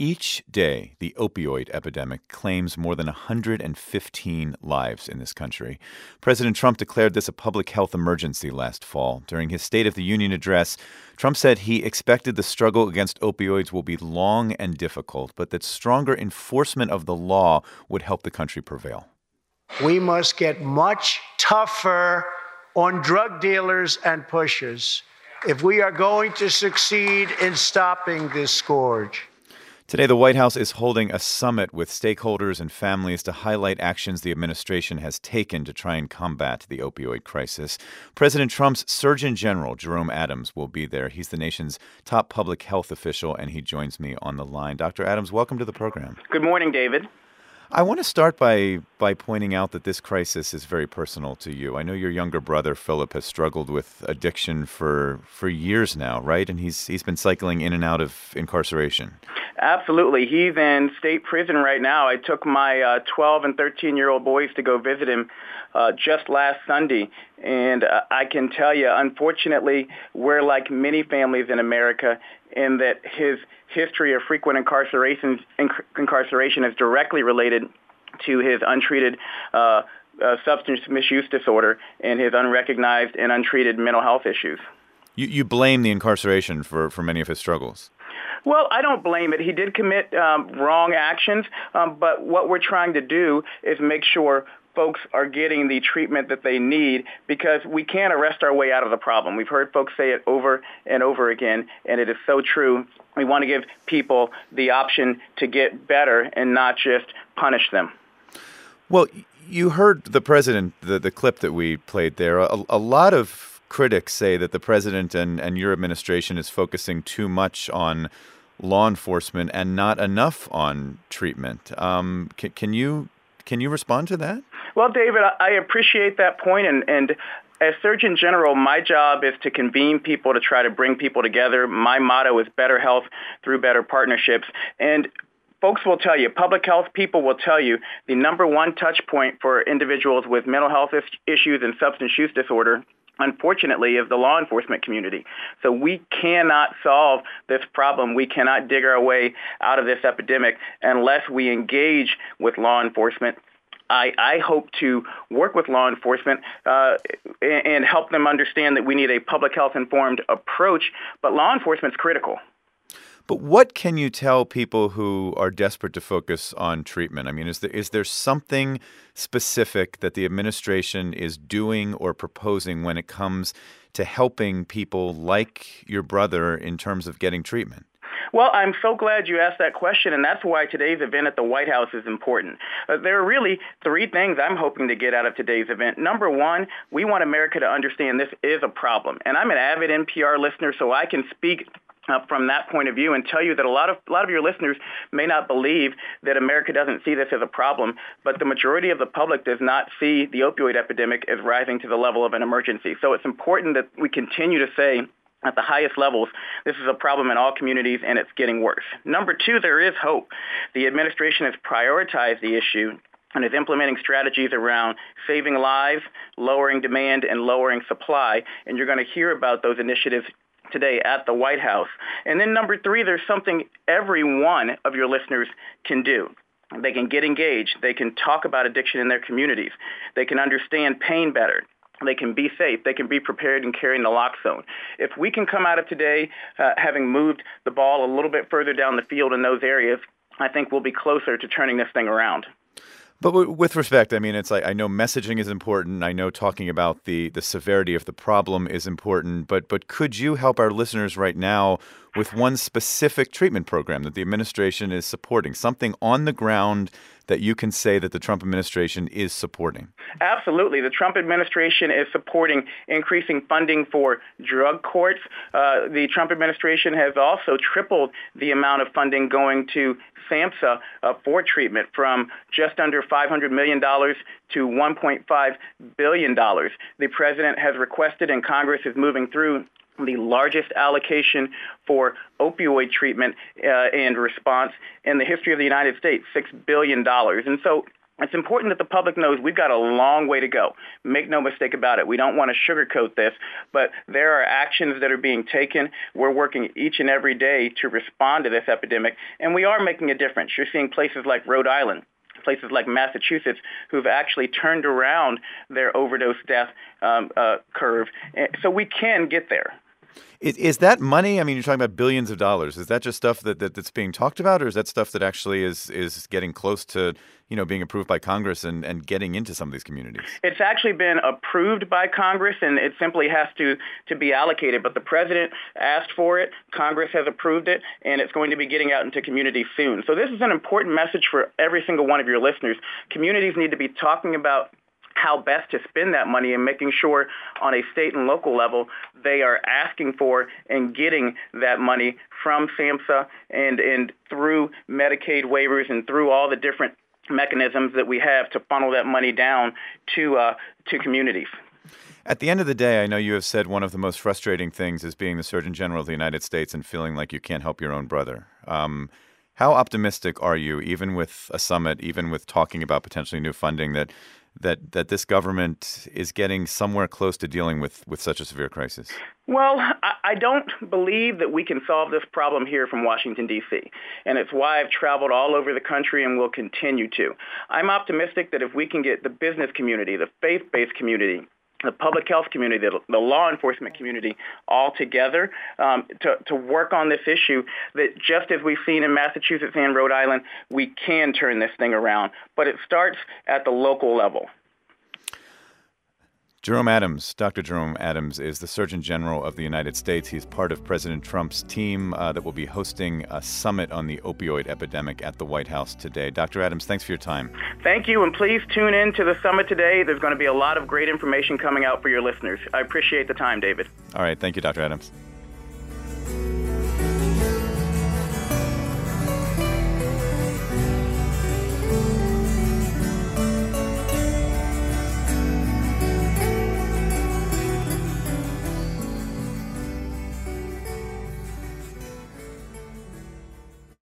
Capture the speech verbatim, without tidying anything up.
Each day, the opioid epidemic claims more than one hundred fifteen lives in this country. President Trump declared this a public health emergency last fall. During his State of the Union address, Trump said he expected the struggle against opioids will be long and difficult, but that stronger enforcement of the law would help the country prevail. We must get much tougher on drug dealers and pushers if we are going to succeed in stopping this scourge. Today, the White House is holding a summit with stakeholders and families to highlight actions the administration has taken to try and combat the opioid crisis. President Trump's Surgeon General, Jerome Adams, will be there. He's the nation's top public health official, and he joins me on the line. Doctor Adams, welcome to the program. Good morning, David. I want to start by by pointing out that this crisis is very personal to you. I know your younger brother, Philip, has struggled with addiction for for years now, right? And he's he's been cycling in and out of incarceration. Absolutely. He's in state prison right now. I took my uh, twelve and thirteen-year-old boys to go visit him uh, just last Sunday. And uh, I can tell you, unfortunately, we're like many families in America in that his history of frequent incarceration, inc- incarceration is directly related to his untreated uh, uh, substance misuse disorder and his unrecognized and untreated mental health issues. You, you blame the incarceration for, for many of his struggles. Well, I don't blame it. He did commit um, wrong actions, um, but what we're trying to do is make sure folks are getting the treatment that they need, because we can't arrest our way out of the problem. We've heard folks say it over and over again, and it is so true. We want to give people the option to get better and not just punish them. Well, you heard the president, the, the clip that we played there. A, a lot of critics say that the president and, and your administration is focusing too much on law enforcement and not enough on treatment. Um, can, can you can you respond to that? Well, David, I appreciate that point, and, and as Surgeon General, my job is to convene people, to try to bring people together. My motto is better health through better partnerships. And folks will tell you, public health people will tell you, the number one touch point for individuals with mental health issues and substance use disorder, unfortunately, is the law enforcement community. So we cannot solve this problem. We cannot dig our way out of this epidemic unless we engage with law enforcement. I, I hope to work with law enforcement uh, and, and help them understand that we need a public health informed approach, but law enforcement is critical. But what can you tell people who are desperate to focus on treatment? I mean, is there is there something specific that the administration is doing or proposing when it comes to helping people like your brother in terms of getting treatment? Well, I'm so glad you asked that question, and that's why today's event at the White House is important. Uh, there are really three things I'm hoping to get out of today's event. Number one, we want America to understand this is a problem. And I'm an avid N P R listener, so I can speak Uh, from that point of view and tell you that a lot of a lot of your listeners may not believe that America doesn't see this as a problem, but the majority of the public does not see the opioid epidemic as rising to the level of an emergency. So it's important that we continue to say at the highest levels, this is a problem in all communities and it's getting worse. Number two, there is hope. The administration has prioritized the issue and is implementing strategies around saving lives, lowering demand, and lowering supply. And you're going to hear about those initiatives today at the White House. And then number three, there's something every one of your listeners can do. They can get engaged. They can talk about addiction in their communities. They can understand pain better. They can be safe. They can be prepared and carry naloxone. If we can come out of today uh, having moved the ball a little bit further down the field in those areas, I think we'll be closer to turning this thing around. But w- with respect, I mean, it's like I know messaging is important. I know talking about the, the severity of the problem is important. But but could you help our listeners right now with one specific treatment program that the administration is supporting, something on the ground that you can say that the Trump administration is supporting? Absolutely. The Trump administration is supporting increasing funding for drug courts. Uh, the Trump administration has also tripled the amount of funding going to SAMHSA uh, for treatment from just under five hundred million dollars to one point five billion dollars. The president has requested, and Congress is moving through, the largest allocation for opioid treatment uh, and response in the history of the United States, six billion dollars. And so It's important that the public knows we've got a long way to go. Make no mistake about it. We don't want to sugarcoat this, but there are actions that are being taken. We're working each and every day to respond to this epidemic, and we are making a difference. You're seeing places like Rhode Island, places like Massachusetts, who've actually turned around their overdose death um, uh, curve. So we can get there. Is, is that money? I mean, you're talking about billions of dollars. Is that just stuff that, that that's being talked about, or is that stuff that actually is is getting close to, you know, being approved by Congress and, and getting into some of these communities? It's actually been approved by Congress, and it simply has to, to be allocated. But the president asked for it. Congress has approved it, and it's going to be getting out into communities soon. So this is an important message for every single one of your listeners. Communities need to be talking about how best to spend that money and making sure on a state and local level they are asking for and getting that money from SAMHSA and, and through Medicaid waivers and through all the different mechanisms that we have to funnel that money down to uh, to communities. At the end of the day, I know you have said one of the most frustrating things is being the Surgeon General of the United States and feeling like you can't help your own brother. Um, how optimistic are you, even with a summit, even with talking about potentially new funding, that that that this government is getting somewhere close to dealing with, with such a severe crisis? Well, I, I don't believe that we can solve this problem here from Washington, D C, and it's why I've traveled all over the country and will continue to. I'm optimistic that if we can get the business community, the faith-based community, the public health community, the, the law enforcement community all together um, to, to work on this issue, that just as we've seen in Massachusetts and Rhode Island, we can turn this thing around. But it starts at the local level. Jerome Adams, Doctor Jerome Adams, is the Surgeon General of the United States. He's part of President Trump's team uh, that will be hosting a summit on the opioid epidemic at the White House today. Doctor Adams, thanks for your time. Thank you, and please tune in to the summit today. There's going to be a lot of great information coming out for your listeners. I appreciate the time, David. All right. Thank you, Doctor Adams.